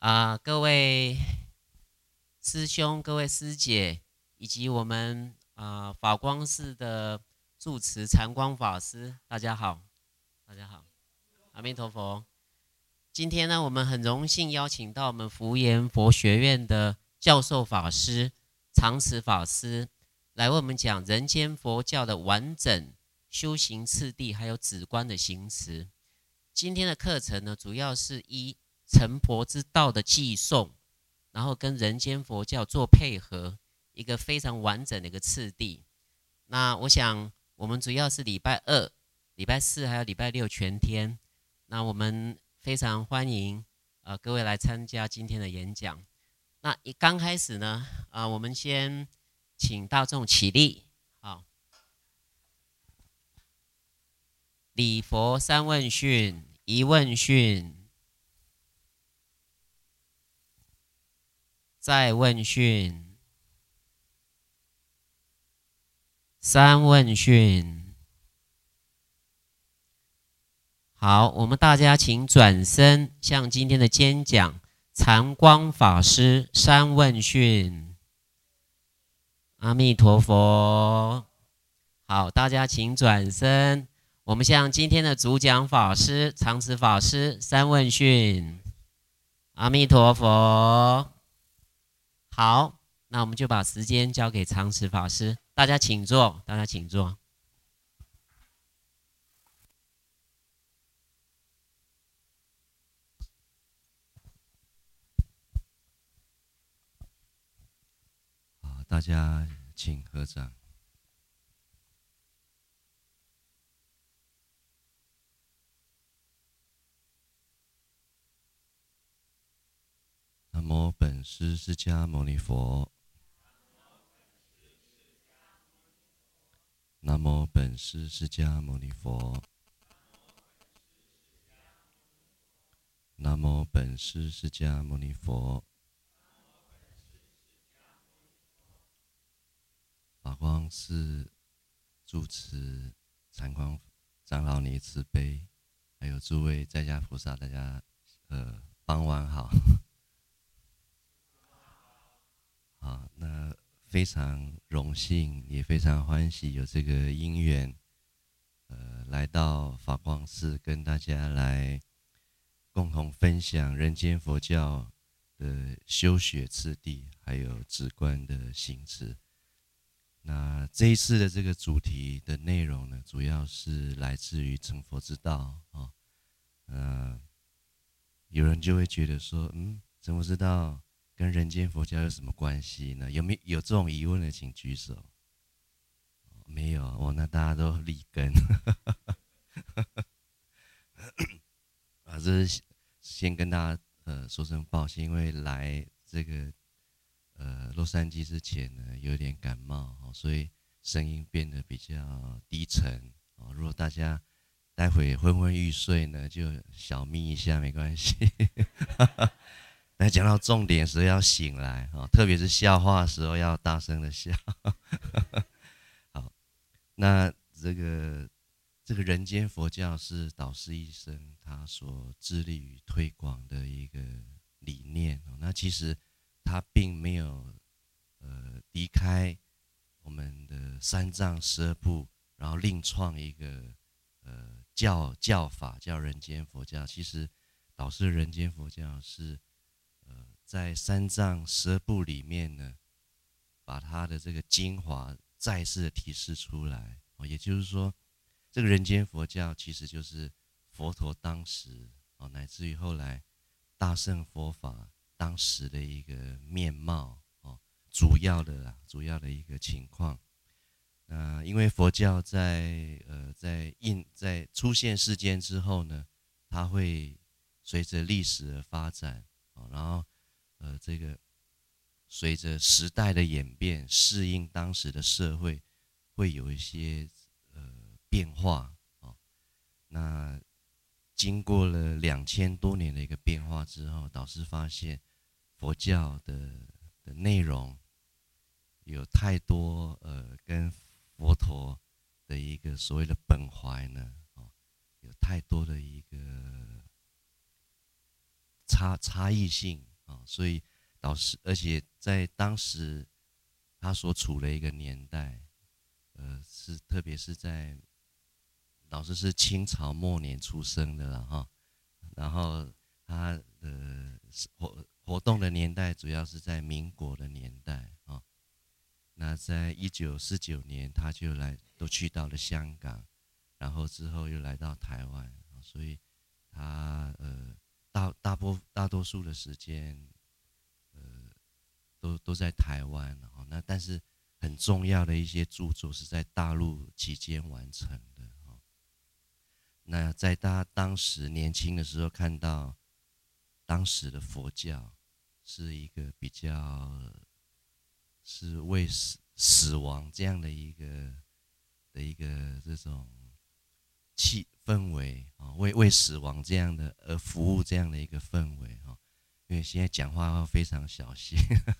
各位师兄、各位师姐，以及我们法光寺的住持禅光法师，大家好，大家好，阿弥陀佛。今天呢，我们很荣幸邀请到我们福研佛学院的教授法师常慈法师来为我们讲人间佛教的完整修行次第，还有止观的行持。今天的课程呢，主要是依成佛之道的寄诵，然后跟人间佛教做配合，一个非常完整的一个次第。那我想，我们主要是礼拜二、礼拜四还有礼拜六全天。那我们非常欢迎各位来参加今天的演讲。那刚开始呢，我们先请大众起立，好，礼佛三问讯，一问讯。再问讯，三问讯。好，我们大家请转身向今天的监讲禅光法师三问讯。阿弥陀佛。好，大家请转身，我们向今天的主讲法师常慈法师三问讯。阿弥陀佛。好，那我们就把时间交给常慈法师，大家请坐，大家请坐。 好，大家请合掌。南无本师释迦牟尼佛。南无本师释迦牟尼佛。南无本师释迦牟尼佛。法光寺住持禅光长老尼慈悲，还有诸位在家菩萨，大家傍晚好。好，那非常荣幸，也非常欢喜有这个因缘，来到法光寺跟大家来共同分享人间佛教的修学次第，还有止观的行持。那这一次的这个主题的内容呢，主要是来自于成佛之道啊。有人就会觉得说，成佛之道跟人间佛教有什么关系呢？有这种疑问的，请举手。没有哦，那大家都立根。这是先跟大家说声抱歉，因为来这个洛杉矶之前呢，有点感冒，所以声音变得比较低沉。如果大家待会昏昏欲睡呢，就小眯一下没关系。那讲到重点时候要醒来，特别是笑话的时候要大声的笑。好，那这个人间佛教是导师一生他所致力于推广的一个理念。那其实他并没有离开我们的三藏12部，然后另创一个教法叫人间佛教。其实导师的人间佛教是在三藏12部里面呢，把他的这个精华再次的提示出来。也就是说，这个人间佛教其实就是佛陀当时乃至于后来大乘佛法当时的一个面貌，主要的一个情况。因为佛教在出现世间之后呢，它会随着历史的发展，然后这个随着时代的演变，适应当时的社会，会有一些变化。那经过了2000多年的一个变化之后，导师发现佛教的内容有太多跟佛陀的一个所谓的本怀呢，有太多的一个差异性啊，所以导师，而且在当时他所处的一个年代，是特别是在老师是清朝末年出生的了哈，然后他的活动的年代主要是在民国的年代啊。那在1949年，他就都去到了香港，然后之后又来到台湾，所以他大多数的时间，呃，都在台湾，那但是很重要的一些著作是在大陆期间完成的。那在他当时年轻的时候，看到当时的佛教是一个比较是为死亡这样的一个这种氛围啊，为死亡这样的而服务这样的一个氛围哈。因为现在讲话要非常小心，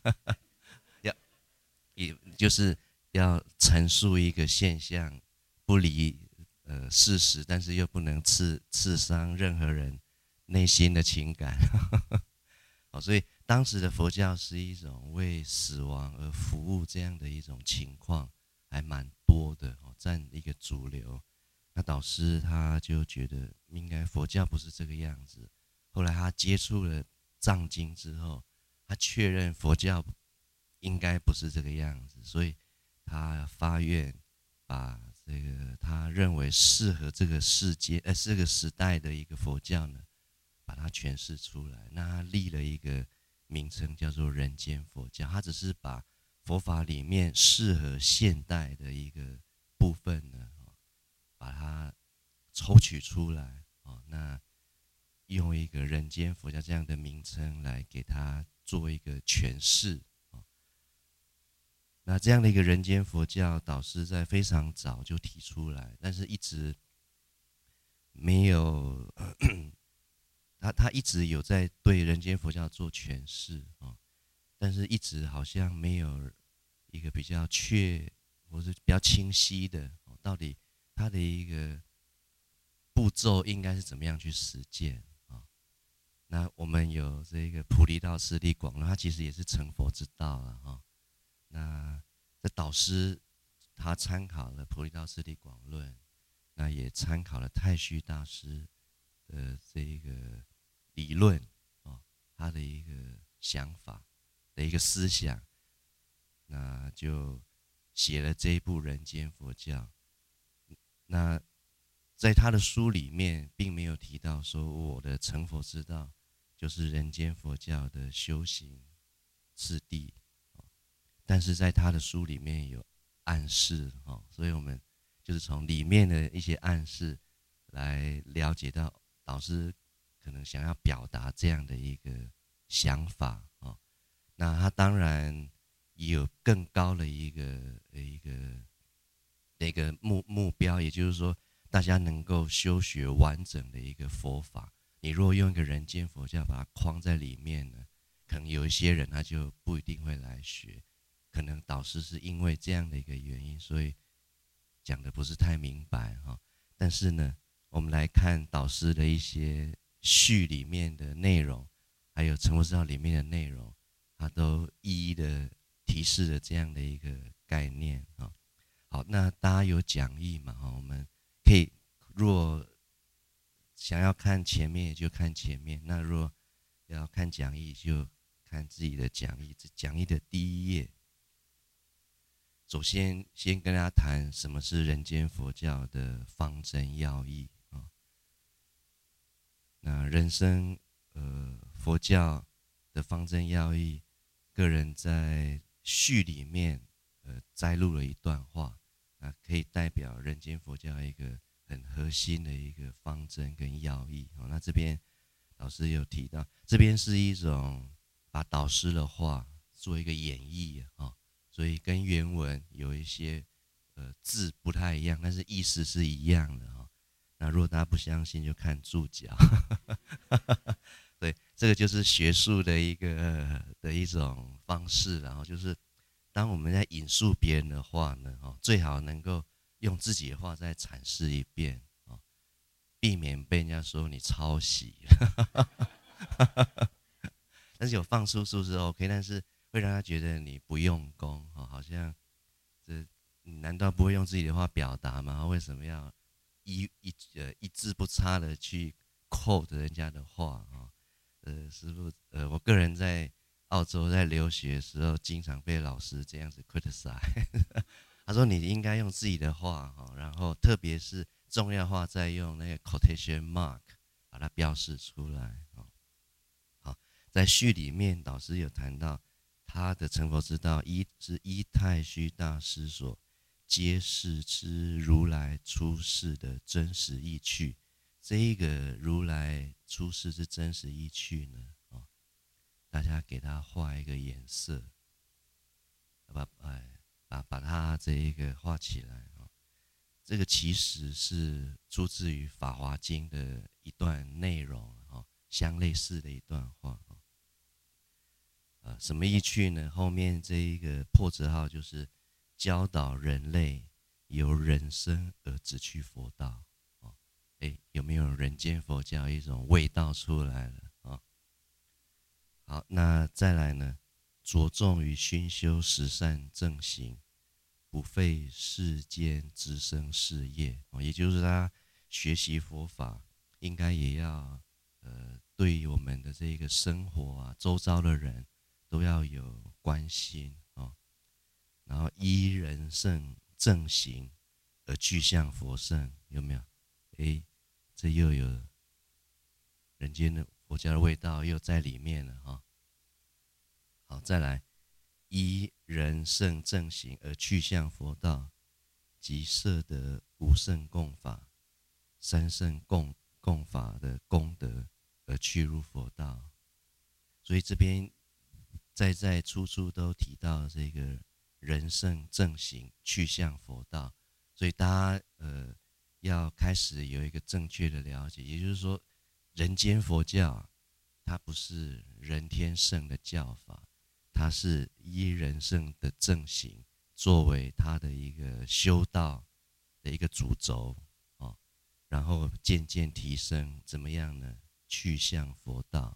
也就是要陈述一个现象，不离事实，但是又不能刺伤任何人内心的情感。所以当时的佛教是一种为死亡而服务这样的一种情况，还蛮多的，占一个主流。那导师他就觉得应该佛教不是这个样子。后来他接触了藏经之后，他确认佛教应该不是这个样子，所以他发愿把这个他认为适合这个这个时代的一个佛教呢，把它诠释出来。那他立了一个名称叫做人间佛教，他只是把佛法里面适合现代的一个部分呢，把它抽取出来，那用一个人间佛教这样的名称来给它做一个诠释。那这样的一个人间佛教，导师在非常早就提出来，但是一直没有他一直有在对人间佛教做诠释啊，但是一直好像没有一个比较或是比较清晰的，到底他的一个步骤应该是怎么样去实践啊？那我们有这个菩提道次第广论，它其实也是成佛之道了哈。那这导师他参考了菩提道次第广论，那也参考了太虚大师的这个理论他的一个想法的一个思想，那就写了这一部《人间佛教》。那在他的书里面，并没有提到说我的成佛之道就是人间佛教的修行次第，但是在他的书里面有暗示，所以我们就是从里面的一些暗示来了解到导师可能想要表达这样的一个想法。那他当然也有更高的一个目标，也就是说大家能够修学完整的一个佛法。你如果用一个人间佛教把它框在里面呢，可能有一些人他就不一定会来学。可能导师是因为这样的一个原因，所以讲的不是太明白哈。但是呢，我们来看导师的一些序里面的内容，还有成佛之道里面的内容，他都一一的提示了这样的一个概念啊。好，那大家有讲义嘛？我们可以若想要看前面就看前面，那若要看讲义就看自己的讲义，讲义的第一页。首先跟大家谈什么是人间佛教的方针要义啊。那人生佛教的方针要义，个人在序里面摘录了一段话，可以代表人间佛教一个很核心的一个方针跟要义。那这边老师有提到，这边是一种把导师的话做一个演绎啊。所以跟原文有一些字不太一样，但是意思是一样的哈。那如果大家不相信，就看注脚。对，这个就是学术的一种方式，然后就是当我们在引述别人的话呢，最好能够用自己的话再阐释一遍，避免被人家说你抄袭。 但是有放叔叔是 OK，但是会让他觉得你不用功，好像你难道不会用自己的话表达吗？为什么要一字不差的去 quote 人家的话啊？师傅，我个人在澳洲在留学的时候，经常被老师这样子 criticize。他说你应该用自己的话，然后特别是重要话再用那个 quotation mark 把它标示出来。好，在序里面，导师有谈到他的成佛之道，是依太虚大师所揭示之如来出世的真实意趣。这一个如来出世之真实意趣呢，大家给他画一个颜色，把它这一个画起来。这个其实是出自于《法华经》的一段内容，相类似的一段话。什么意趣呢？后面这一个破折号就是教导人类由人生而直趋佛道。有没有人间佛教一种味道出来了啊？好，那再来呢？着重于熏修十善正行，不费世间之生事业。也就是他学习佛法，应该也要对于我们的这个生活啊，周遭的人都要有关心啊。然后依人圣正行而去向佛圣，有没有？这又有人间的佛教的味道又在里面了哈。好，再来，依人圣正行而去向佛道，即摄得五圣共法、三圣共法的功德而去入佛道。所以这边在处处都提到这个人圣正行去向佛道，所以大家要开始有一个正确的了解，也就是说，人间佛教它不是人天圣的教法，它是依人圣的正行作为它的一个修道的一个主轴，然后渐渐提升，怎么样呢？去向佛道。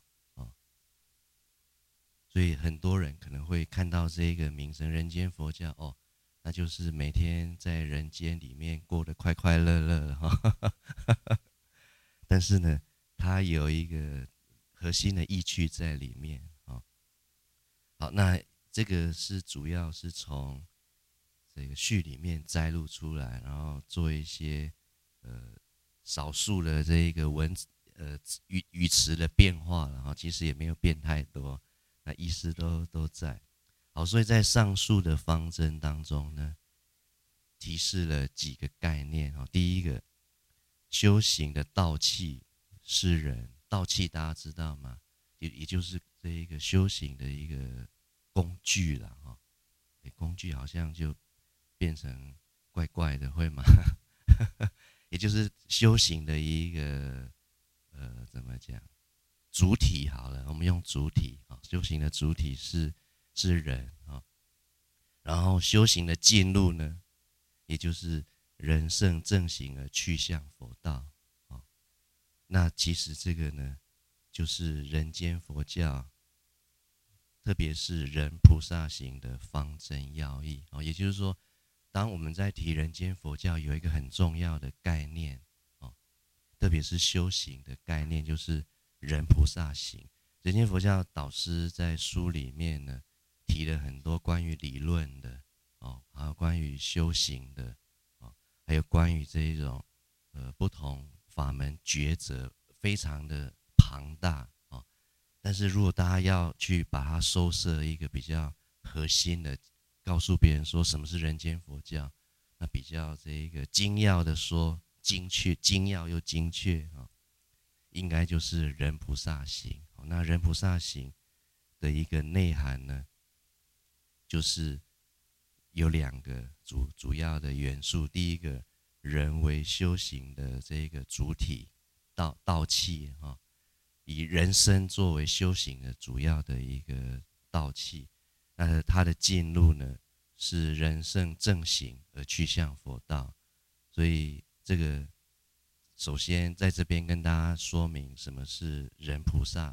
所以很多人可能会看到这个名称人间佛教，那就是每天在人间里面过得快快乐乐哈。但是呢，它有一个核心的意趣在里面。好，那这个是主要是从这个序里面摘录出来，然后做一些少数的这一个语词的变化，然后其实也没有变太多，那意思都在。好，所以在上述的方针当中呢，提示了几个概念。第一个，修行的道器是人，道器大家知道吗？也就是这一个修行的一个工具啦。工具好像就变成怪怪的，会吗？也就是修行的一个怎么讲？主体好了，我们用主体啊，修行的主体是人啊，然后修行的进路呢，也就是人圣正行而去向佛道啊。那其实这个呢，就是人间佛教，特别是人菩萨行的方针要义啊。也就是说，当我们在提人间佛教，有一个很重要的概念啊，特别是修行的概念，就是人菩萨行。人间佛教导师在书里面呢，提了很多关于理论的还有关于修行的还有关于这一种不同法门抉择，非常的庞大但是如果大家要去把它收摄一个比较核心的，告诉别人说什么是人间佛教，那比较这一个精要的说，精确、精要又精确应该就是人菩萨行。那人菩萨行的一个内涵呢，就是有两个主要的元素。第一个，人为修行的这个主体道器以人生作为修行的主要的一个道器。那它的进路呢，是人圣正行而去向佛道。所以这个首先在这边跟大家说明什么是人菩萨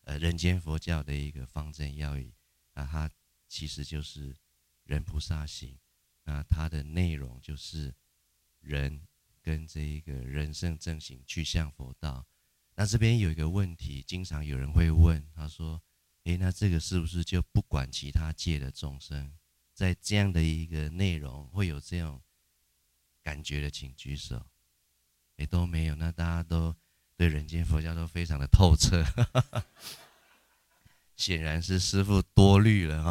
人间佛教的一个方针要义，那它其实就是人菩萨行，那它的内容就是人跟这一个人圣正行去向佛道。那这边有一个问题，经常有人会问，他说：那这个是不是就不管其他界的众生？在这样的一个内容会有这种感觉的，请举手。都没有，那大家都对人间佛教都非常的透彻，显然是师父多虑了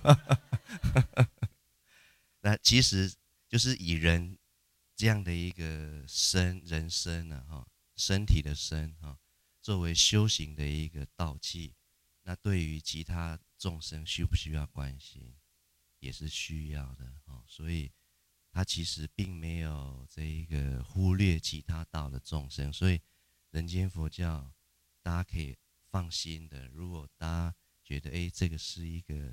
那其实就是以人这样的一个人身身体的身作为修行的一个道器，那对于其他众生需不需要关心，也是需要的所以他其实并没有这一个忽略其他道的众生，所以人间佛教大家可以放心的，如果大家觉得这个是一个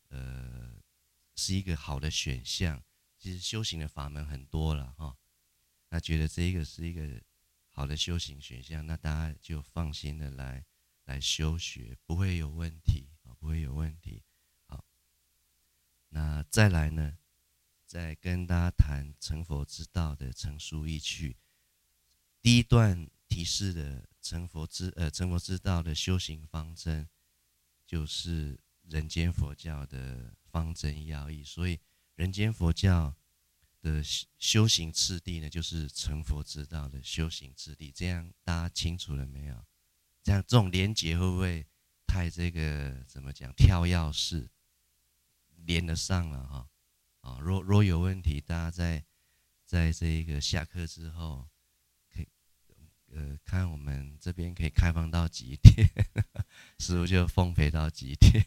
好的选项，其实修行的法门很多了那觉得这一个是一个好的修行选项，那大家就放心的来修学，不会有问题不会有问题。好，那再来呢，再跟大家谈成佛之道的成书意趣。第一段提示的成佛之道的修行方针，就是人间佛教的方针要义。所以人间佛教的修行次第呢，就是成佛之道的修行次第。这样大家清楚了没有？这样这种连结会不会太这个怎么讲跳跃式？连得上了若有问题，大家在这个下课之后，可以看我们这边可以开放到几点，师父就奉陪到几点。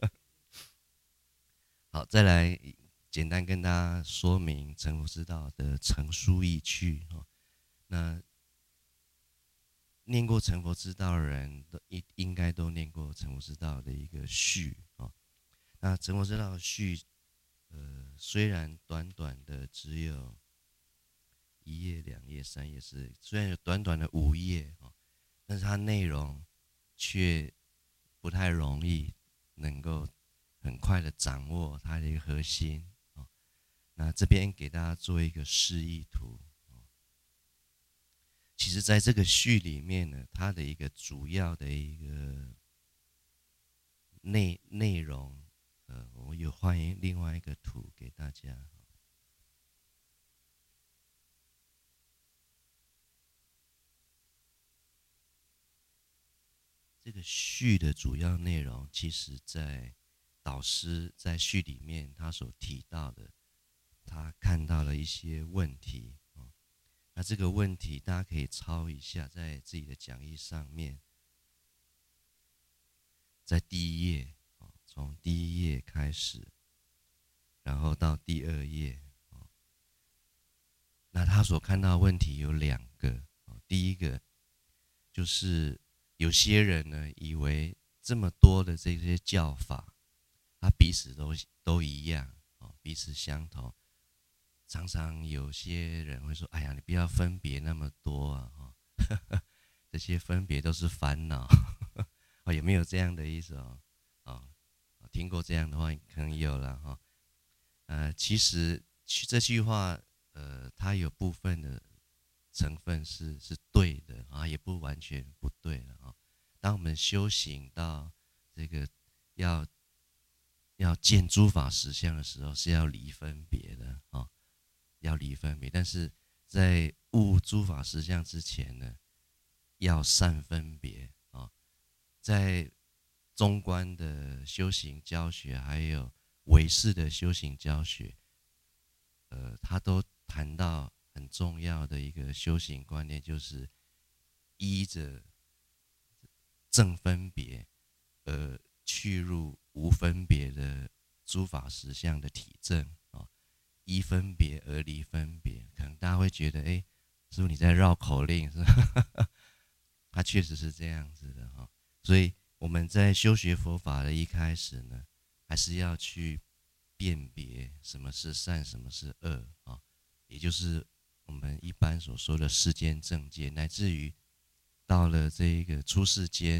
好，再来简单跟大家说明成佛之道的成书意趣那念过成佛之道的人都应该都念过成佛之道的一个序那成佛之道的序虽然短短的只有1页、2页、3页、4页，虽然有短短的5页但是它内容却不太容易能够很快的掌握它的一个核心那这边给大家做一个示意图其实在这个序里面呢，它的一个主要的一个内容我有换另外一个图给大家。这个序的主要内容，其实在导师在序里面他所提到的，他看到了一些问题那这个问题大家可以抄一下，在自己的讲义上面，在第1页从第1页开始，然后到第2页那他所看到的问题有2个第一个就是有些人呢以为这么多的这些教法，它彼此都一样彼此相同。常常有些人会说：“哎呀，你不要分别那么多这些分别都是烦恼。”有没有这样的意思听过这样的话，可能有了其实这句话它有部分的成分是对的也不完全不对了当我们修行到这个要见诸法实相的时候，是要离分别的要离分别，但是在悟诸法实相之前呢，要善分别在中观的修行教学，还有唯识的修行教学，他都谈到很重要的一个修行观念，就是依着正分别而去入无分别的诸法实相的体证依分别而离分别。可能大家会觉得师父你在绕口令是吧？它确实是这样子的所以我们在修学佛法的一开始呢，还是要去辨别什么是善，什么是恶也就是我们一般所说的世间正见，乃至于到了这一个出世间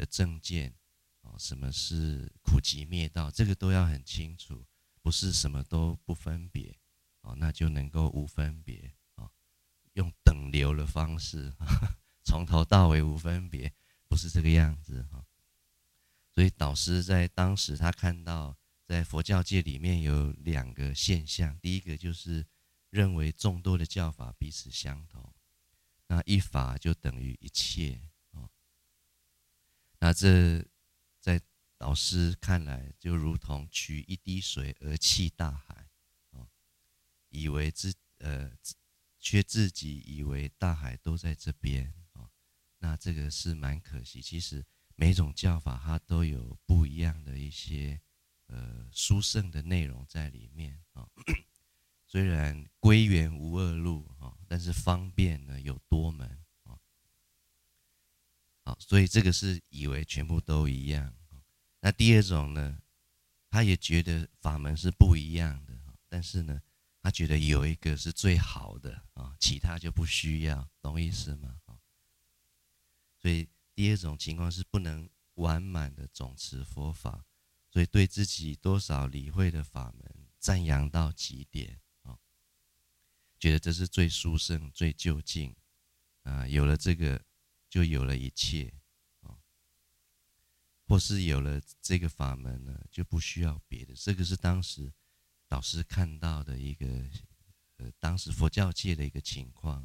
的正见，什么是苦集灭道，这个都要很清楚，不是什么都不分别，那就能够无分别，用等流的方式，从头到尾无分别，不是这个样子。所以导师在当时他看到在佛教界里面有两个现象，第一个就是认为众多的教法彼此相同，那一法就等于一切，那这在导师看来就如同取一滴水而弃大海，以为却自己以为大海都在这边，那这个是蛮可惜。其实每种教法它都有不一样的一些殊胜的内容在里面，虽然归元无二路，但是方便呢有多门，好，所以这个是以为全部都一样。那第二种呢，他也觉得法门是不一样的，但是呢，他觉得有一个是最好的，其他就不需要，懂意思吗？所以第二种情况是不能完满的总持佛法，所以对自己多少理会的法门赞扬到极点，觉得这是最殊胜、最究竟，有了这个就有了一切，或是有了这个法门呢，就不需要别的。这个是当时导师看到的一个，当时佛教界的一个情况，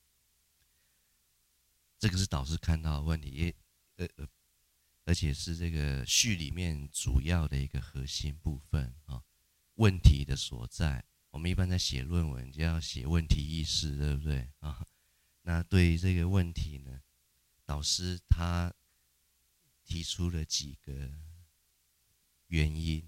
这个是导师看到的问题，也而且是这个序里面主要的一个核心部分，问题的所在。我们一般在写论文就要写问题意识，对不对啊？那对于这个问题呢，导师他提出了几个原因，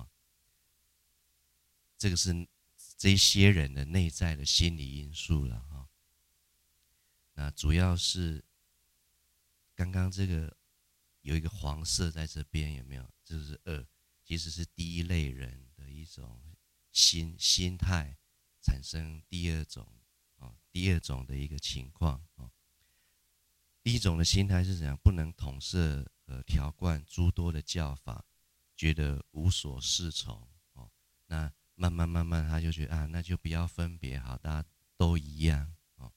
这个是这些人的内在的心理因素了，那主要是刚刚这个有一个黄色在这边，有没有？这是二，其实是第一类人的一种心态产生第二种的一个情况，第一种的心态是怎样？不能统摄调贯诸多的教法，觉得无所适从，那慢慢他就觉得那就不要分别好，大家都一样，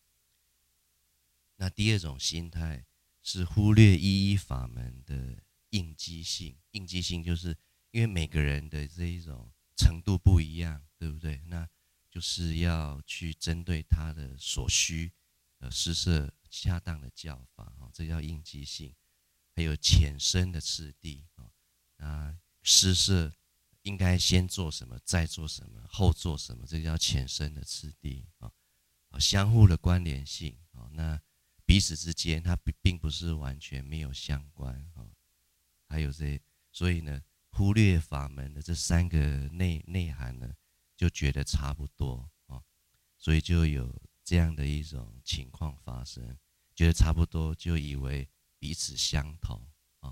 那第二种心态是忽略一一法门的应机性，应机性就是因为每个人的这一种程度不一样，对不对？那就是要去针对他的所需，施设恰当的教法，这叫应机性。还有浅深的次第，施设应该先做什么，再做什么，后做什么，这叫浅深的次第，相互的关联性，那彼此之间它并不是完全没有相关，还有所以呢，忽略法门的这三个内涵呢，就觉得差不多，所以就有这样的一种情况发生，觉得差不多就以为彼此相同，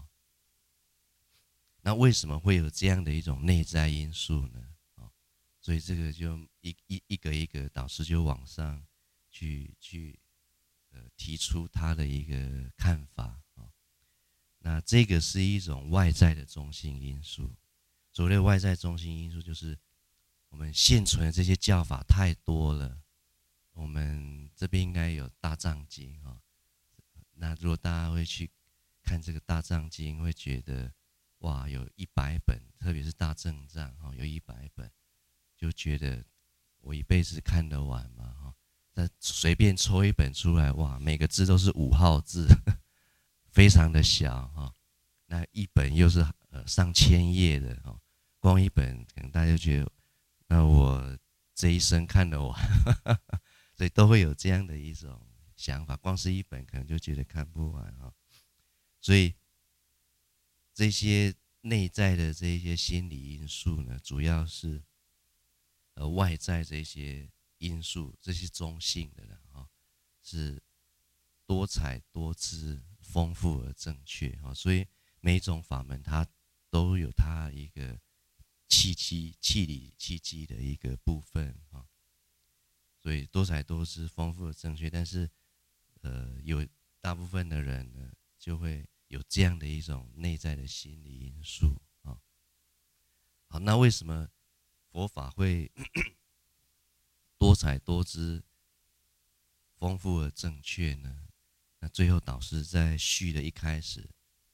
那为什么会有这样的一种内在因素呢？所以这个就一个一个导师就往上去提出他的一个看法，那这个是一种外在的中心因素。所谓的外在中心因素，就是我们现存的这些教法太多了。我们这边应该有大藏经，那如果大家会去看这个大藏经，会觉得哇，有100本，特别是大正藏，有100本，就觉得我一辈子看得完嘛，那随便抽一本出来，哇，每个字都是5号字，非常的小，那一本又是上千页的，光一本可能大家就觉得，那我这一生看得完，所以都会有这样的一种想法，光是一本可能就觉得看不完，所以这些内在的这些心理因素呢，主要是外在这些因素，这些中性的人，是多彩多姿、丰富而正确，所以每一种法门它都有它一个气理契机的一个部分，所以多彩多姿、丰富而正确。但是有大部分的人呢，就会有这样的一种内在的心理因素啊。好，那为什么佛法会多彩多姿、丰富而正确呢？那最后导师在序的一开始，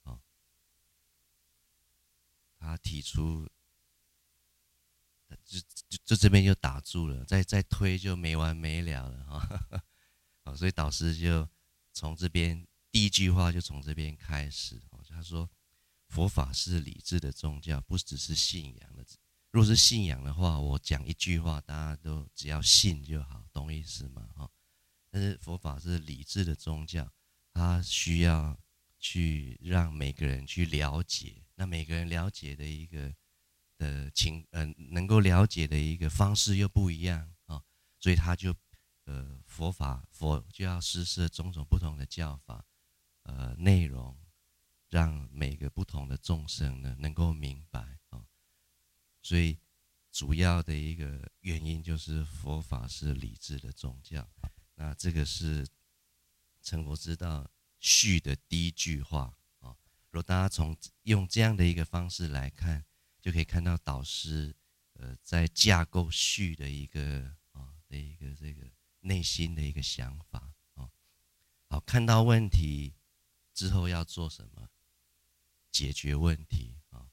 他提出，就这边就打住了，再推就没完没了了哈。好，所以导师就从这边第一句话就从这边开始，他说佛法是理智的宗教，不只是信仰的。如果是信仰的话，我讲一句话，大家都只要信就好，懂意思吗？但是佛法是理智的宗教，它需要去让每个人去了解，那每个人了解的一个能够了解的一个方式又不一样啊，所以他就佛就要施设种种不同的教法内容，让每个不同的众生呢能够明白啊，所以主要的一个原因就是佛法是理智的宗教。那这个是成佛之道序的第一句话啊。如果大家用这样的一个方式来看，就可以看到导师在架构序的一个这个内心的一个想法啊。好，看到问题之后要做什么？解决问题啊。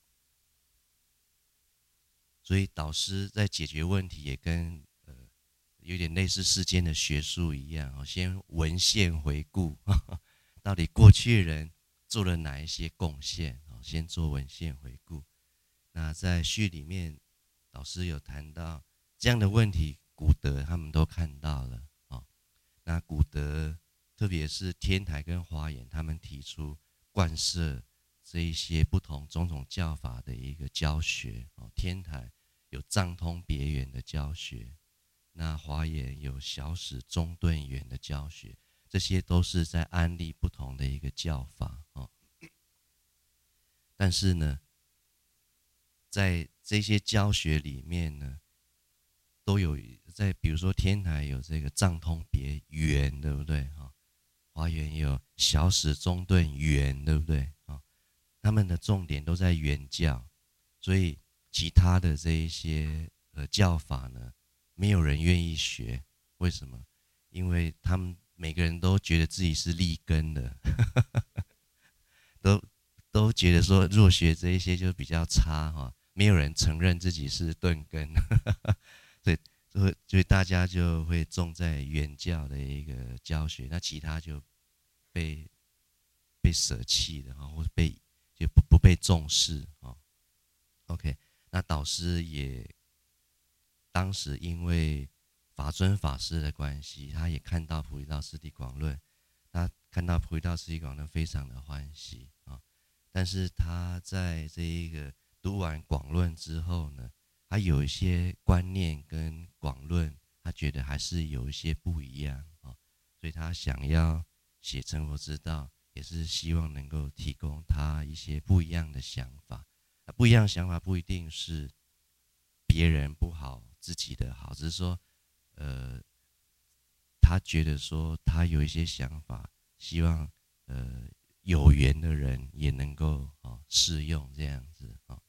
所以导师在解决问题也跟有点类似世间的学术一样，先文献回顾，到底过去人做了哪一些贡献，先做文献回顾。那在序里面，导师有谈到这样的问题，古德他们都看到了啊。那古德特别是天台跟华严，他们提出贯摄这一些不同种种教法的一个教学。天台有藏通别圆的教学，那华严有小始中顿圆的教学，这些都是在安利不同的一个教法。但是呢，在这些教学里面呢，都有比如说天台有这个藏通别圆，对不对？华严有小始中顿圆，对不对？他们的重点都在圆教，所以其他的这一些教法呢，没有人愿意学。为什么？因为他们每个人都觉得自己是立根的，都觉得说，若学这一些就比较差哈，没有人承认自己是顿根，所以大家就会重在原教的一个教学，那其他就被舍弃的或者就不被重视啊。OK， 那导师也当时因为法尊法师的关系，他也看到《菩提道次第广论》，他看到《菩提道次第广论》非常的欢喜啊。但是他在这一个读完广论之后呢，他有一些观念跟广论，他觉得还是有一些不一样啊，所以他想要写成佛之道，也是希望能够提供他一些不一样的想法。不一样的想法不一定是别人不好，自己的好，只是说，他觉得说他有一些想法，希望有缘的人也能够适用这样子啊。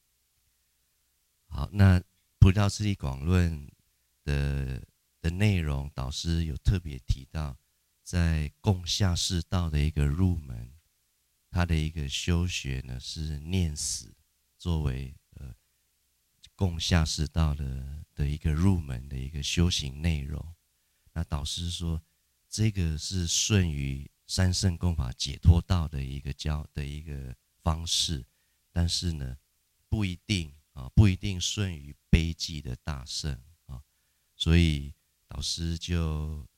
好，那《菩提道次第广论》的内容，导师有特别提到，在共下士道的一个入门，他的一个修学呢是念死，作为共下士道的一个入门的一个修行内容。那导师说，这个是顺于三圣共法解脱道的一个方式，但是呢，不一定顺于悲寂的大圣啊。所以导师就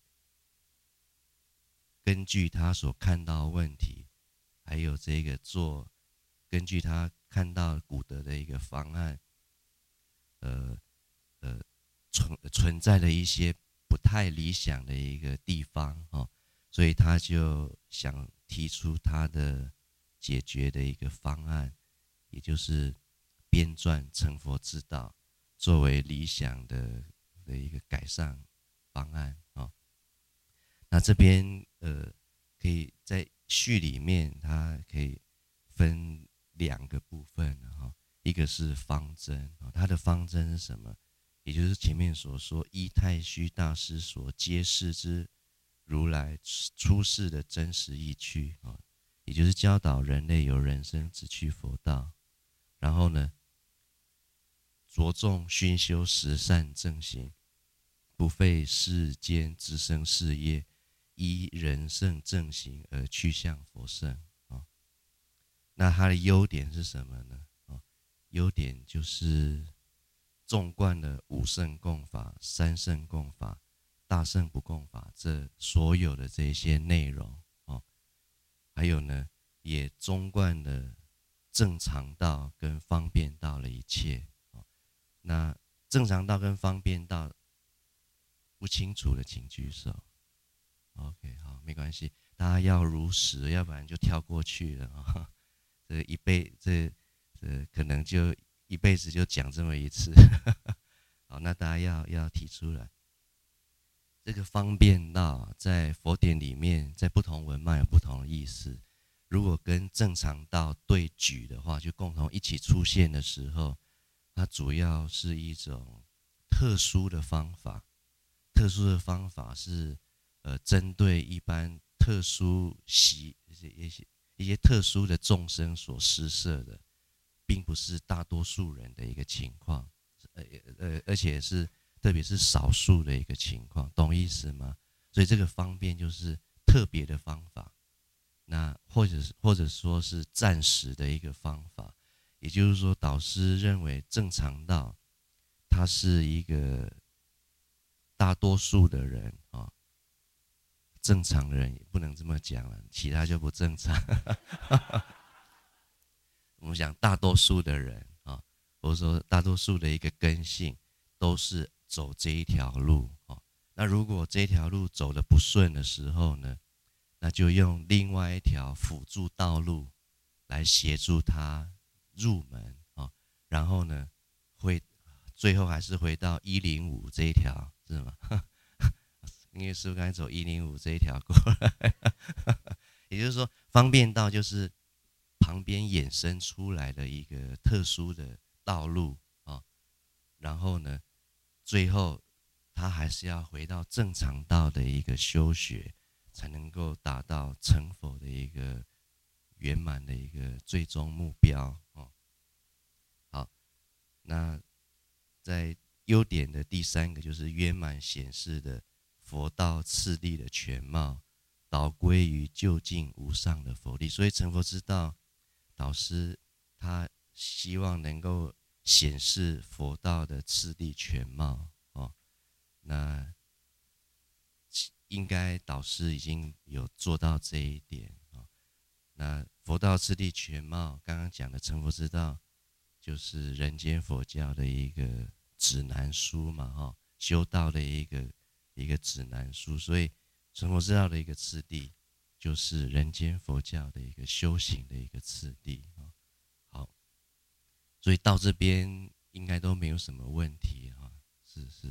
根据他所看到的问题，还有这个根据他看到古德的一个方案，存在的一些不太理想的一个地方所以他就想提出他的解决的一个方案，也就是编撰成佛之道，作为理想的一个改善方案那这边可以再序里面它可以分2个部分哈，一个是方针，它的方针是什么？也就是前面所说依太虚大师所揭示之如来出世的真实意趣啊，也就是教导人类由人生直趋佛道，然后呢，着重熏修十善正行，不废世间之生事业，依人圣正行而趋向佛圣啊。那它的优点是什么呢？优点就是纵贯了5圣共法、3圣共法、大圣不共法这所有的这些内容哦，还有呢，也纵贯了正常道跟方便道的一切哦。那正常道跟方便道不清楚的，请举手。OK， 好，没关系，大家要如实，要不然就跳过去了啊。这可能就一辈子就讲这么一次。好，那大家要提出来。这个方便道在佛典里面，在不同文脉有不同的意思。如果跟正常道对举的话，就共同一起出现的时候，它主要是一种特殊的方法。特殊的方法是针对一般特殊一些特殊的众生所施设的，并不是大多数人的一个情况，而且是特别是少数的一个情况，懂意思吗？所以这个方便就是特别的方法，那或者说是暂时的一个方法，也就是说，导师认为正常道，它是一个大多数的人啊，正常人也不能这么讲了，其他就不正常。我们讲大多数的人啊，或者说大多数的一个根性，都是走这一条路啊。那如果这条路走得不顺的时候呢，那就用另外一条辅助道路来协助他入门啊。然后呢，最后还是回到105这一条，是吗？因为师父刚才走105这一条过来，也就是说，方便道就是旁边衍生出来的一个特殊的道路啊。然后呢，最后他还是要回到正常道的一个修学，才能够达到成佛的一个圆满的一个最终目标哦。好，那在优点的第3个就是圆满显示的佛道次第的全貌，导归于究竟无上的佛力。所以成佛之道，导师他希望能够显示佛道的次第全貌哦。那应该导师已经有做到这一点哦。那佛道次第全貌，刚刚讲的成佛之道，就是人间佛教的一个指南书嘛，哈，修道的一个指南书。所以成佛之道的一个次第，就是人间佛教的一个修行的一个次第。好，所以到这边应该都没有什么问题哈。是。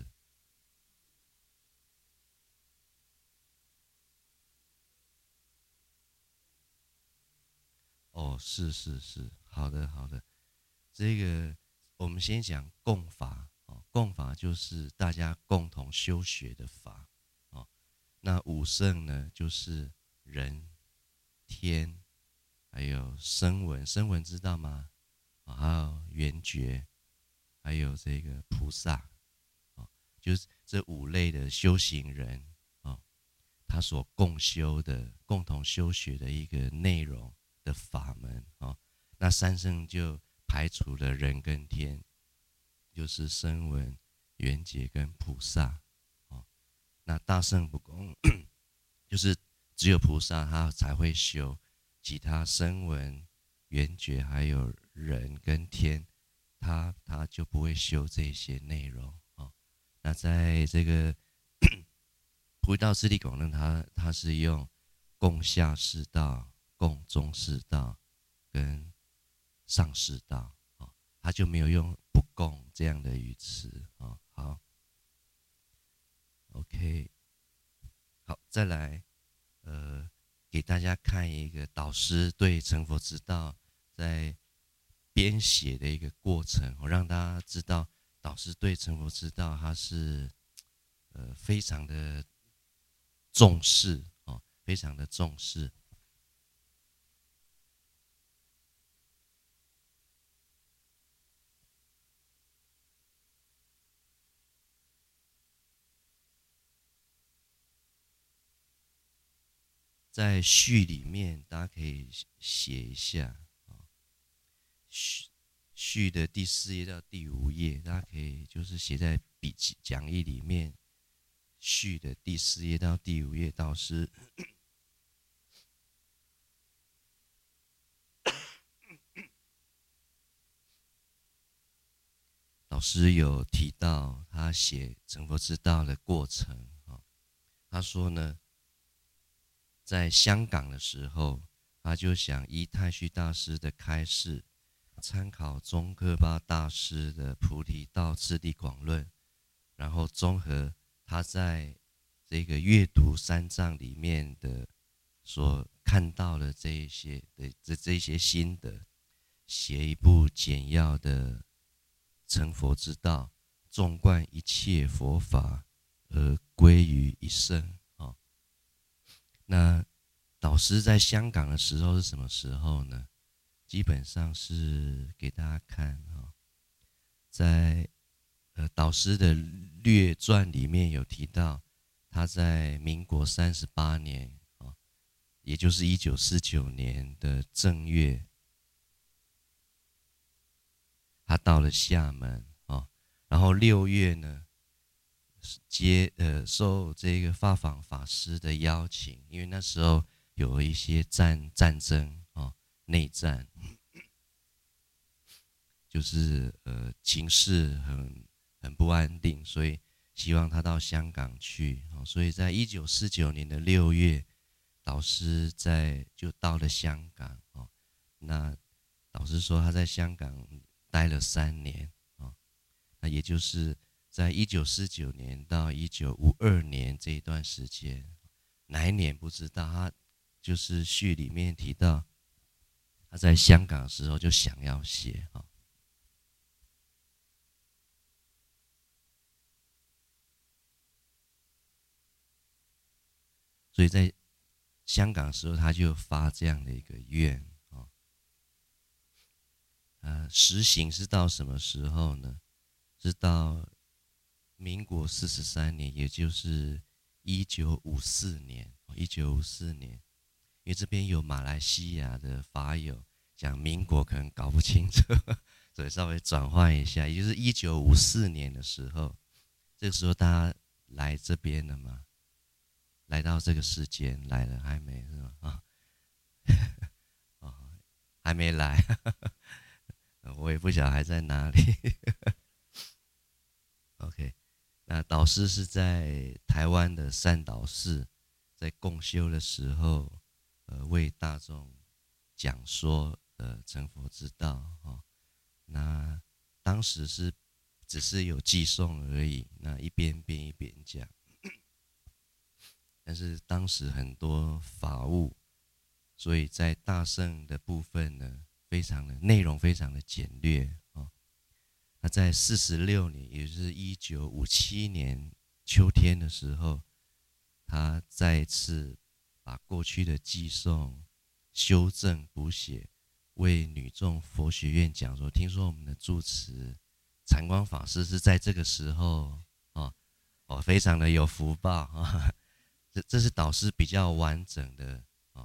哦，是，好的。这个我们先讲共法哦，共法就是大家共同修学的法哦。那5圣呢，就是人、天，还有声闻，声闻知道吗？还有缘觉，还有这个菩萨哦，就是这5类的修行人哦，他所共修的、共同修学的一个内容的法门哦。那3圣就排除了人跟天，就是声闻、缘觉跟菩萨哦。那大圣不共，就是只有菩萨他才会修，其他声闻、缘觉还有人跟天，他就不会修这些内容哦。那在这个菩提道次第广论，它是用共下士道、共中士道跟上士道啊，它就没有用不共这样的语词啊。好，OK， 好，再来， 给大家看一个导师对成佛之道在编写的一个过程，让大家知道导师对成佛之道他是非常的重视哦，非常的重视。在序里面，大家可以写一下啊。序的第4页到第5页，大家可以就是写在笔记讲义里面。序的第4页到第5页，导师有提到他写成佛之道的过程啊。他说呢，在香港的时候，他就想依太虚大师的开示，参考宗喀巴大师的菩提道次第广论，然后综合他在这个阅读三藏里面的所看到的这一些心得，写一部简要的成佛之道，纵贯一切佛法而归于一身。那导师在香港的时候是什么时候呢？基本上是给大家看在导师的略传里面有提到，他在民国38年也就是1949年的正月，他到了厦门然后6月呢，受这个法访法师的邀请，因为那时候有一些战争内战，就是情势很不安定，所以希望他到香港去所以在1949年的6月，导师就到了香港那导师说他在香港待了3年那也就是在1949年到1952年这一段时间，哪一年不知道，他就是序里面提到他在香港的时候就想要写所以在香港的时候他就发这样的一个愿实行是到什么时候呢？是到民国43年，也就是1954年。1954年，因为这边有马来西亚的法友讲民国可能搞不清楚，所以稍微转换一下，也就是1954年的时候，这个时候大家来这边了吗？来到这个世间来了还没是吧？还没来，我也不晓得还在哪里。OK， 那导师是在台湾的善导寺，在共修的时候，为大众讲说成佛之道那当时只是有寄诵而已，那一边编一边讲。但是当时很多法务，所以在大乘的部分呢，内容非常的简略那在46年，也就是1957年秋天的时候，他再次把过去的寄诵修正补写，为女众佛学院讲说，听说我们的住持禅光法师是在这个时候非常的有福报这是导师比较完整的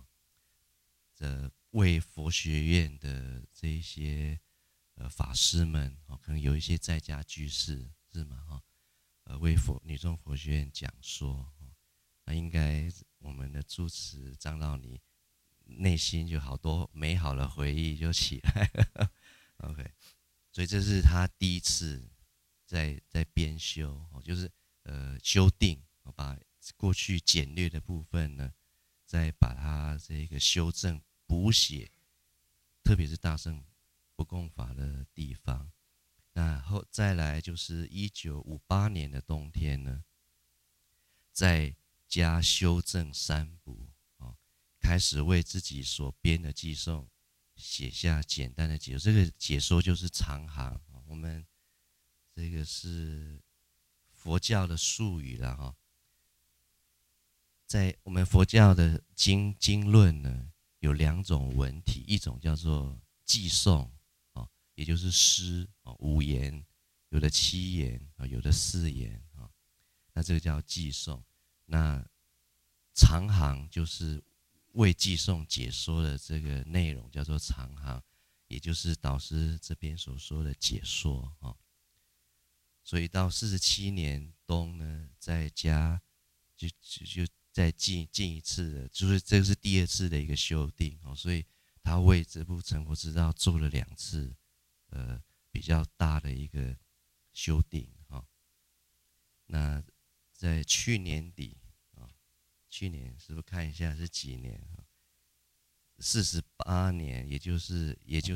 为佛学院的这一些法师们可能有一些在家居士是吗为女众佛学院讲说那应该我们的住持张道尼内心就好多美好的回忆就起来了OK， 所以这是他第一次在编修就是修订把过去简略的部分呢，再把它这个修正补写，特别是大乘不共法的地方。那再来就是1958年的冬天呢，再加修正3补开始为自己所编的偈颂写下简单的解说。这个解说就是长行，我们这个是佛教的术语了哈。在我们佛教的经论呢，有2种文体，一种叫做偈颂，也就是诗，5言，有的7言，有的4言，那这个叫偈颂。那长行就是为偈颂解说的这个内容，叫做长行，也就是导师这边所说的解说。所以到47年冬呢，再加就再进一次的，就是这个是第2次的一个修订，所以他为这部成佛之道做了2次比较大的一个修订。那在去年底，去年是不是看一下是几年？48年，也就是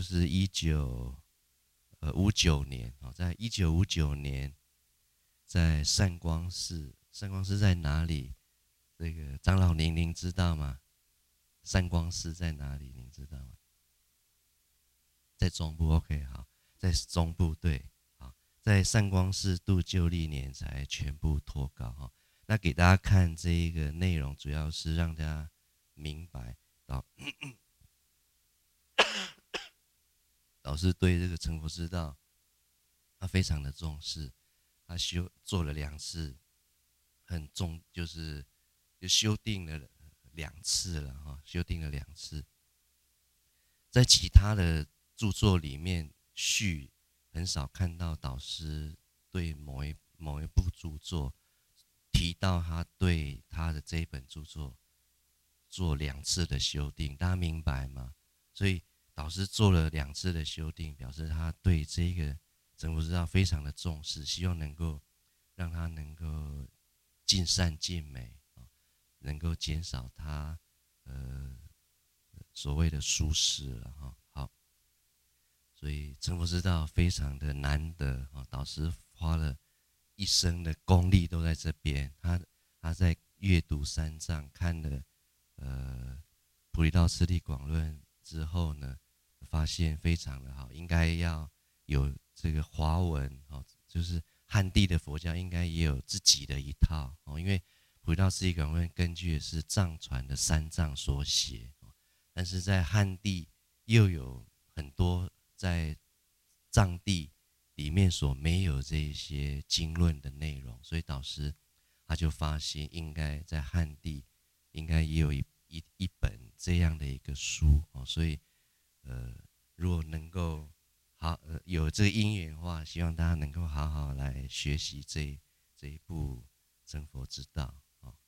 1959年，在1959年，在善光寺在哪里？这个长老您知道吗？善光寺在哪里？您知道吗？在中部 ，OK， 好，在中部，对，好，在善光寺度旧历年才全部脱稿哈。那给大家看这一个内容，主要是让大家明白老师对这个成佛之道，他非常的重视，他做了2次，很重，就修订了2次了哈，修订了2次。在其他的著作里面，序很少看到导师对某一部著作提到他对他的这一本著作做2次的修订，大家明白吗？所以导师做了2次的修订，表示他对这个成佛之道非常的重视，希望能够让他能够尽善尽美，能够减少他所谓的疏失了哈。好，所以成佛之道非常的难得，导师花了一生的功力都在这边。他在阅读3藏，看了菩提道次第广论之后呢，发现非常的好，应该要有这个华文，就是汉地的佛教应该也有自己的一套，因为菩提道次第广论根据的是藏传的3藏所写，但是在汉地又有很多在藏地里面所没有这一些经论的内容，所以导师他就发现应该在汉地应该也有一本这样的一个书，所以如果能够有这个因缘的话，希望大家能够好好来学习这一部成佛之道。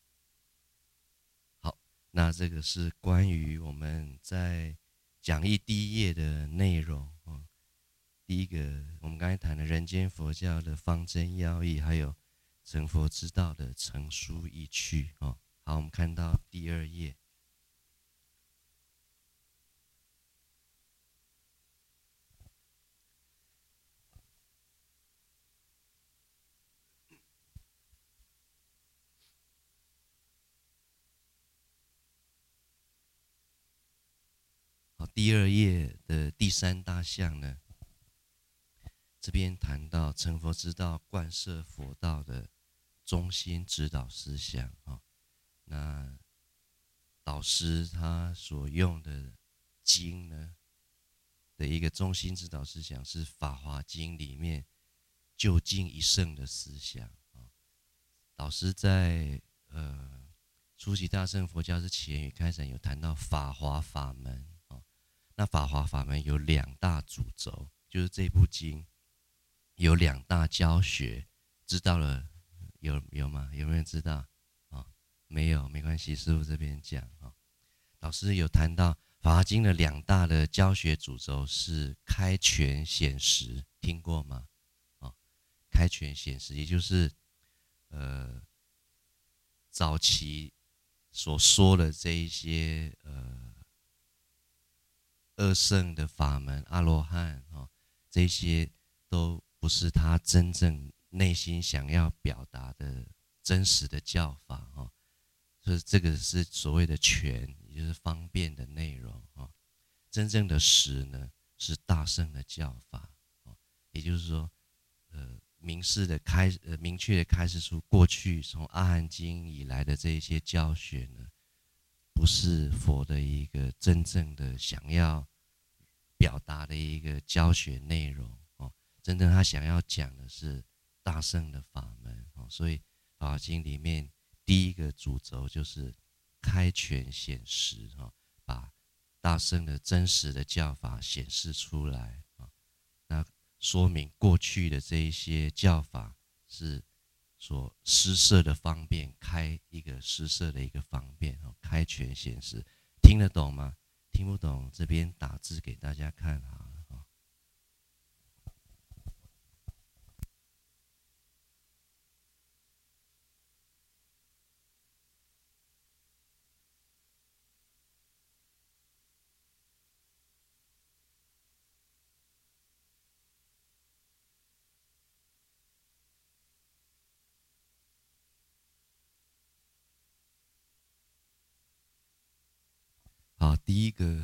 好，那这个是关于我们在讲义第1页的内容。第一个我们刚才谈了人间佛教的方针要义，还有成佛之道的成书意趣。好，我们看到第2页。好，第2页的第3大项呢，这边谈到成佛之道贯摄佛道的中心指导思想。那导师他所用的经呢的一个中心指导思想是《法华经》里面究竟一圣的思想。导师在初期大乘佛教之前与开展有谈到法华法门。那法华法门有2大主轴，就是这部经有2大教学，知道了有吗？有没有人知道？没有，没关系，师父这边讲。老师有谈到法华经的2大的教学主轴是开权显实，听过吗？开权显实，也就是早期所说的这一些2圣的法门，阿罗汉，这些都不是他真正内心想要表达的真实的教法。所以这个是所谓的权，也就是方便的内容啊。真正的实呢，是大圣的教法啊，也就是说，明确的开示出过去从阿含经以来的这一些教学呢，不是佛的一个真正的想要表达的一个教学内容哦，真正他想要讲的是大圣的法门哦，所以《法华经》里面第一个主轴就是开权显实哈，把大圣的真实的教法显示出来啊，那说明过去的这一些教法是所施设的方便，开一个施设的一个方便哦，开权显实，听得懂吗？听不懂这边打字给大家看好了啊。好，第一个，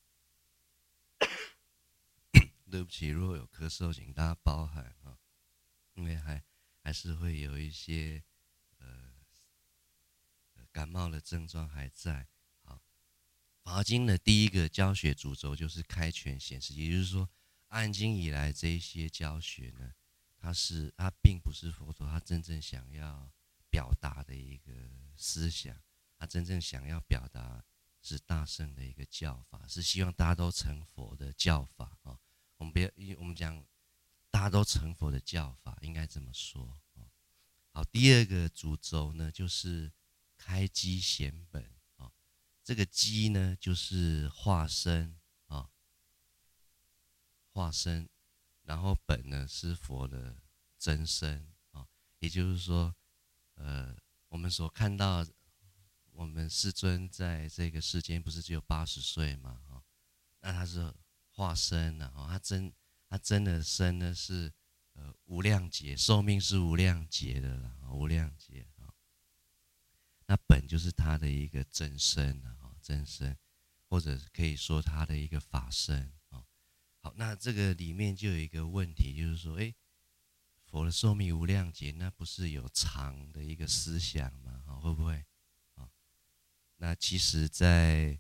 对不起，如果有咳嗽，请大家包涵啊，因为还是会有一些呃感冒的症状还在。好，法华经的第一个教学主轴就是开权显示，也就是说，阿含经以来这一些教学呢，它并不是佛陀他真正想要表达的一个思想，他真正想要表达是大圣的一个教法，是希望大家都成佛的教法啊。我们讲大家都成佛的教法，应该这么说。好，第二个主轴呢，就是开机显本啊。这个机呢，就是化身啊，化身，然后本呢是佛的真身啊，也就是说，我们所看到，我们世尊在这个世间不是只有80岁嘛？那他是化身了啊，他真的身呢是无量劫，寿命是无量劫的啦，无量劫啊。那本就是他的一个真身啊，真身，或者可以说他的一个法身啊。好，那这个里面就有一个问题，就是说，佛的寿命无量劫，那不是有常的一个思想吗？会不会？那其实在，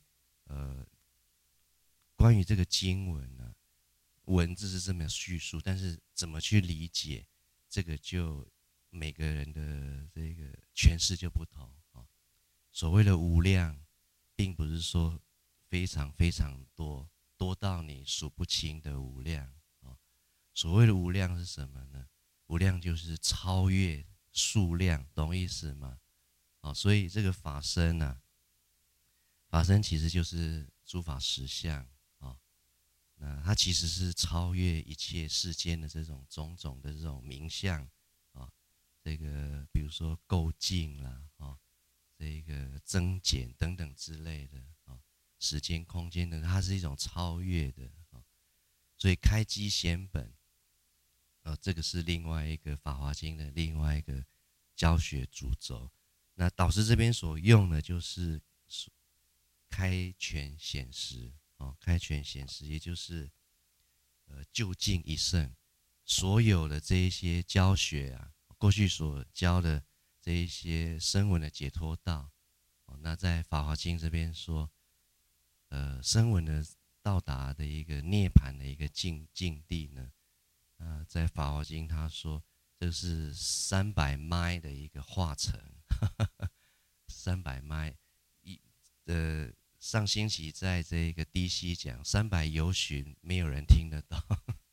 关于这个经文呢，文字是这么叙述，但是怎么去理解，这个就每个人的这个诠释就不同啊。所谓的无量，并不是说非常非常多，多到你数不清的无量啊。所谓的无量是什么呢？无量就是超越数量，懂意思吗？所以这个法身啊，法身其实就是诸法实相啊。那它其实是超越一切世间的这种种种的这种名相啊，这个比如说构境啦啊，这个增减等等之类的啊，时间空间的，它是一种超越的啊。所以开机显本，这个是另外一个《法华经》的另外一个教学主轴。那导师这边所用的就是开权显实哦，开权显实，也就是就近一圣，所有的这一些教学啊，过去所教的这一些声闻的解脱道，那在《法华经》这边说，声闻的到达的一个涅槃的一个境地呢，在《法华经》他说这是300迈的一个化成300迈上星期在这个低溪讲300由旬，没有人听得到。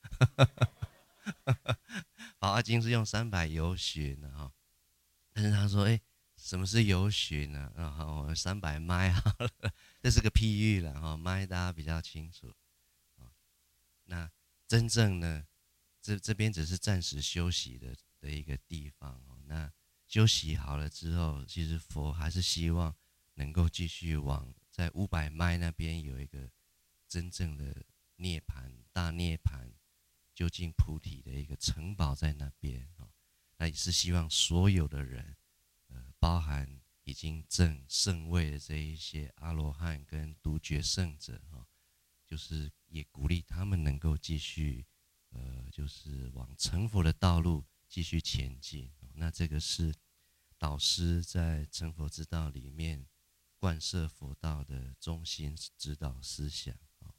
法华经是用300由旬的哈，但是他说，什么是由旬呢？然后300迈好了，这是个譬喻了哈，迈大家比较清楚。那真正呢，这边只是暂时休息的一个地方哦。那休息好了之后，其实佛还是希望能够继续往在500迈那边有一个真正的涅槃、大涅槃、究竟菩提的一个城堡在那边哦。那也是希望所有的人，包含已经证圣位的这一些阿罗汉跟独觉圣者就是也鼓励他们能够继续就是往成佛的道路继续前进。那这个是导师在成佛之道里面贯彻佛道的中心指导思想。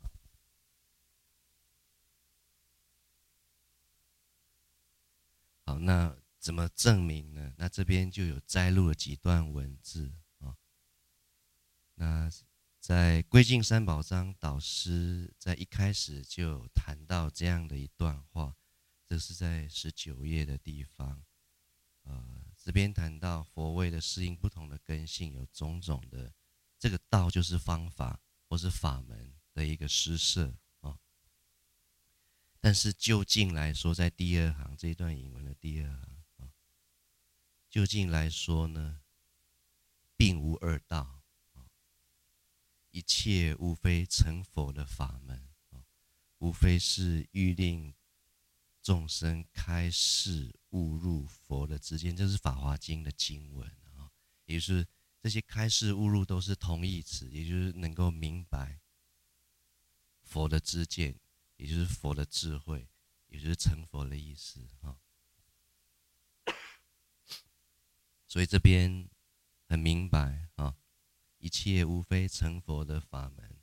好，那怎么证明呢？那这边就有摘录了几段文字啊。那在归敬三宝章，导师在一开始就有谈到这样的一段话，这是在19页的地方。这边谈到佛为了适应不同的根性，有种种的这个道就是方法或是法门的一个施设啊。但是就近来说，在第二行这一段引文的第二行就近来说呢，并无二道，一切无非成佛的法门，无非是欲令众生开示悟入佛的知见，这是《法华经》的经文啊，也就是这些开示悟入都是同义词，也就是能够明白佛的知见，也就是佛的智慧，也就是成佛的意思啊。所以这边很明白啊，一切无非成佛的法门，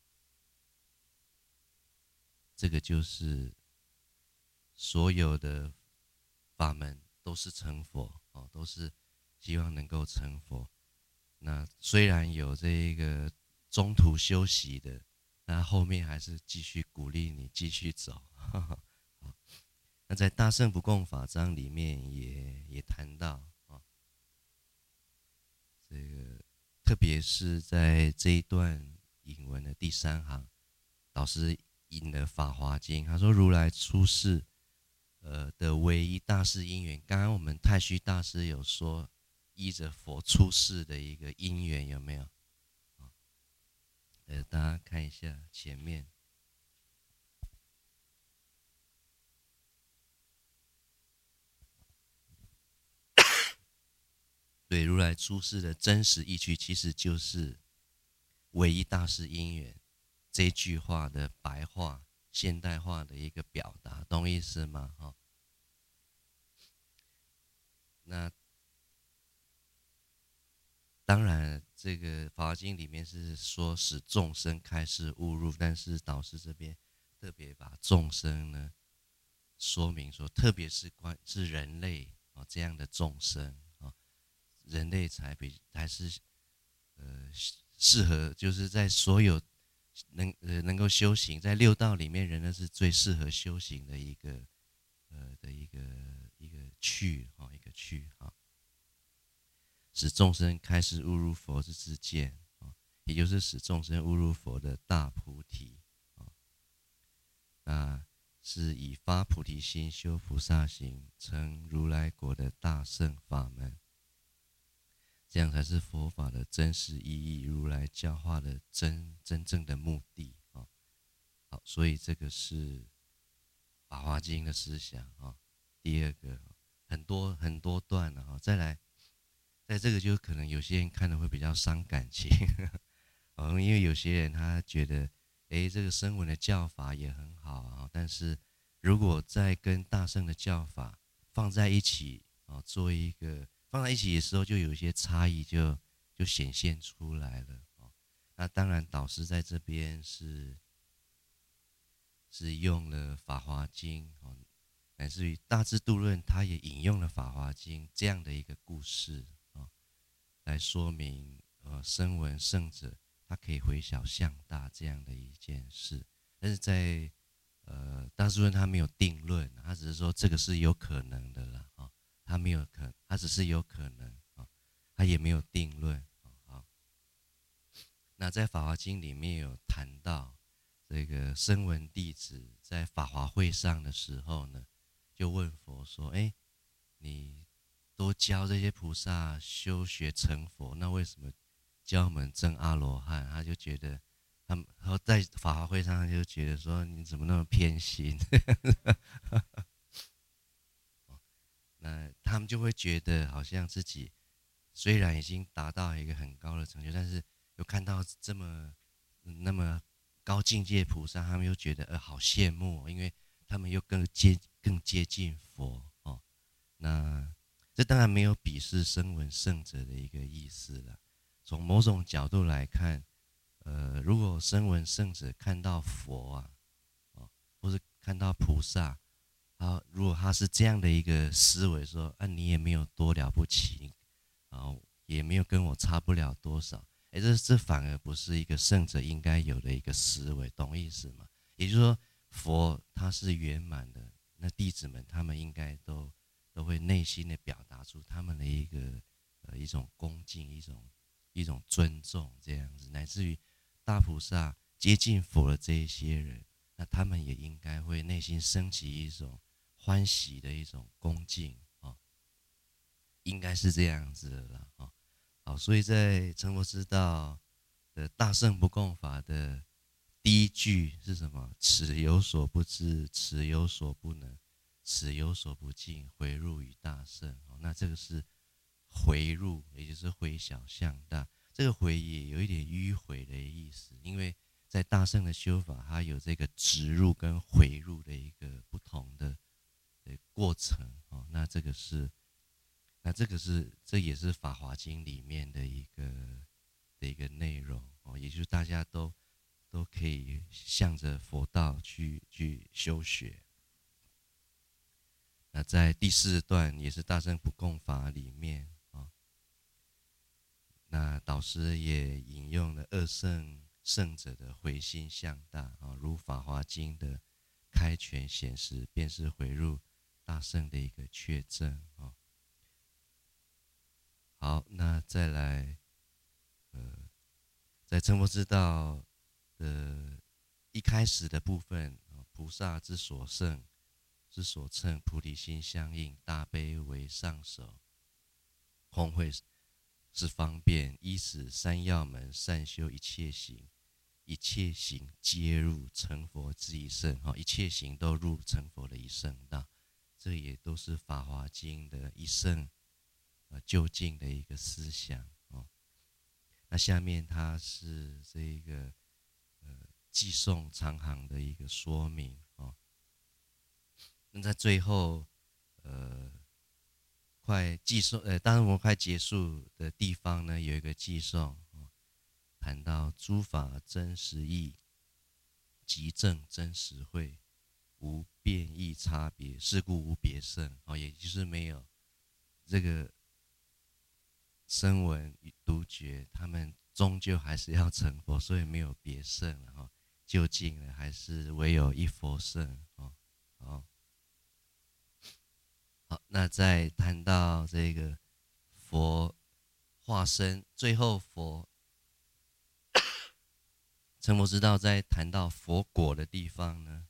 这个就是所有的法门都是成佛哦，都是希望能够成佛。那虽然有这一个中途休息的，那后面还是继续鼓励你继续走。那在大乘不共法章里面也谈到这个特别是在这一段引文的第3行，导师引了《法华经》，他说如来出世的唯一大事因缘，刚刚我们太虚大师有说依着佛出世的一个因缘，有没有？大家看一下前面。对，如来出世的真实意趣，其实就是唯一大事因缘这句话的白话、现代化的一个表达，懂意思吗？那当然，这个《法华经》里面是说使众生开示悟入，但是导师这边特别把众生呢说明说，特别是是人类这样的众生人类才是适合，就是在所有能够修行，在六道里面，人呢是最适合修行的一个趣一个趣使众生开始悟入佛之知见也就是使众生悟入佛的大菩提那是以发菩提心修菩萨行，成如来果的大圣法门。这样才是佛法的真实意义，如来教化的真正的目的好，所以这个是《法华经》的思想第二个很多段再来，在这个就可能有些人看的会比较伤感情因为有些人他觉得，这个声闻的教法也很好但是如果再跟大乘的教法放在一起做一个放在一起的时候，就有一些差异就显现出来了那当然，导师在这边是用了《法华经》乃至于《大智度论》，他也引用了《法华经》这样的一个故事来说明声闻圣者他可以回小向大这样的一件事。但是在大智论他没有定论，他只是说这个是有可能的了他只是有可能他也没有定论那在《法华经》里面有谈到，这个声闻弟子在法华会上的时候呢，就问佛说：“你都教这些菩萨修学成佛，那为什么教我们证阿罗汉？”他就觉得他们在法华会上就觉得说：“你怎么那么偏心？”那他们就会觉得好像自己虽然已经达到一个很高的成就，但是又看到这么那么高境界菩萨，他们又觉得好羡慕因为他们又更接近佛哦。那这当然没有鄙视声闻圣者的一个意思了。从某种角度来看，如果声闻圣者看到佛或是看到菩萨，如果他是这样的一个思维说，你也没有多了不起，也没有跟我差不了多少，这反而不是一个圣者应该有的一个思维，懂意思吗？也就是说，佛他是圆满的，那弟子们他们应该都会内心的表达出他们的一种恭敬，一种尊重，这样子，乃至于大菩萨接近佛的这一些人，那他们也应该会内心升起一种欢喜的一种恭敬应该是这样子的啦好，所以在成佛之道的大圣不共法的第一句是什么？此有所不知，此有所不能，此有所不尽，回入于大圣。那这个是回入，也就是回小向大。这个回也有一点迂回的意思，因为在大圣的修法，它有这个直入跟回入的一个不同的过程这也是《法华经》里面的一个内容也就是大家都可以向着佛道去修学。那在第4段也是大乘不共法里面那导师也引用了二圣者的回心向大如《法华经》的开权显示，便是回入大圣的一个确证好，那再来在成佛之道的一开始的部分菩萨之所胜之所称，菩提心相应，大悲为上首，空慧是方便，依此三要门善修一切行，一切行皆入成佛之一圣一切行都入成佛的一圣道，这也都是《法华经》的一圣究竟的一个思想那下面它是这一个寄送长行的一个说明那在最后快寄送当然我们快结束的地方呢，有一个寄送谈到诸法真实义，即正真实慧，无变异差别，是故无别圣也就是没有这个声闻与独觉，他们终究还是要成佛，所以没有别圣了究竟呢，还是唯有一佛圣好，那再谈到这个佛化身，最后成佛之道在谈到佛果的地方呢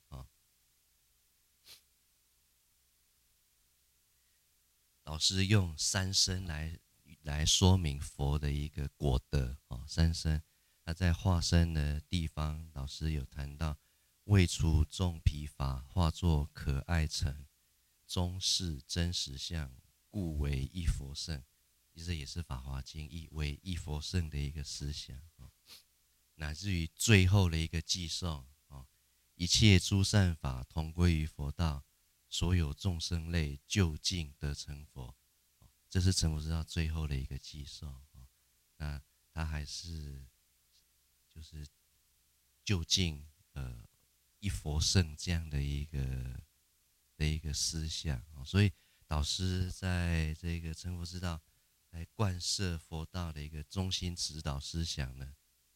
老师用三身来说明佛的一个果德三身。那在化身的地方，老师有谈到未除众疲乏，化作可爱城，终是真实相，故为一佛圣。这也是《法华经》为一佛圣的一个思想乃至于最后的一个寄送一切诸善法同归于佛道，所有众生类究竟得成佛这是成佛之道最后的一个寄送那他还是就是究竟一佛圣这样的一个思想所以导师在这个成佛之道来贯摄佛道的一个中心指导思想呢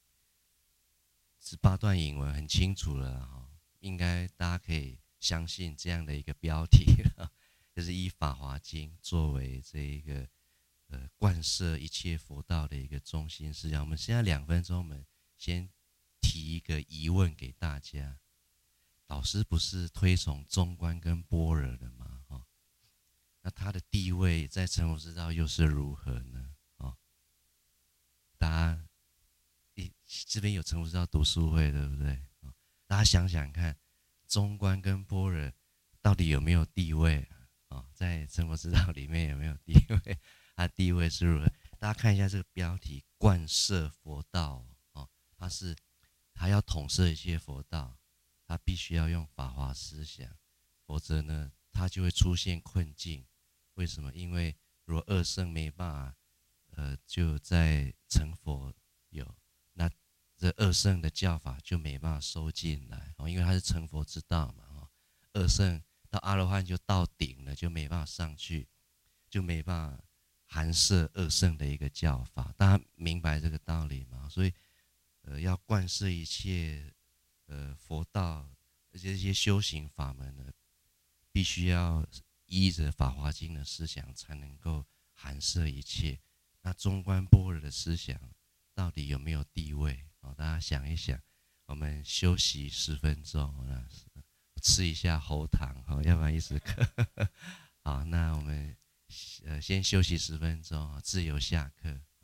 ，18段引文很清楚了应该大家可以相信这样的一个标题就是以《法华经》作为这一个贯摄一切佛道的一个中心思想。我们现在2分钟，我们先提一个疑问给大家：老师不是推崇中观跟般若的吗？那他的地位在成佛之道又是如何呢？大家这边有成佛之道读书会，对不对？大家想想看，中观跟般若到底有没有地位在成佛之道里面有没有地位？它地位是如何？大大家看一下这个标题，贯摄佛道哦，他要统摄一切佛道，他必须要用法华思想，否则呢，他就会出现困境。为什么？因为如果二圣没办法，就在成佛有，那这二圣的教法就没办法收进来哦，因为他是成佛之道嘛哦，二圣到阿罗汉就到顶了，就没办法上去，就没办法含摄二圣的一个教法。大家明白这个道理吗？所以，要贯摄一切佛道，而且这些修行法门呢，必须要依着《法华经》的思想，才能够含摄一切。那中观般若的思想到底有没有地位？哦，大家想一想。我们休息10分钟，吃一下喉糖，好，要不然一时渴。好，那我们先休息10分钟，自由下课。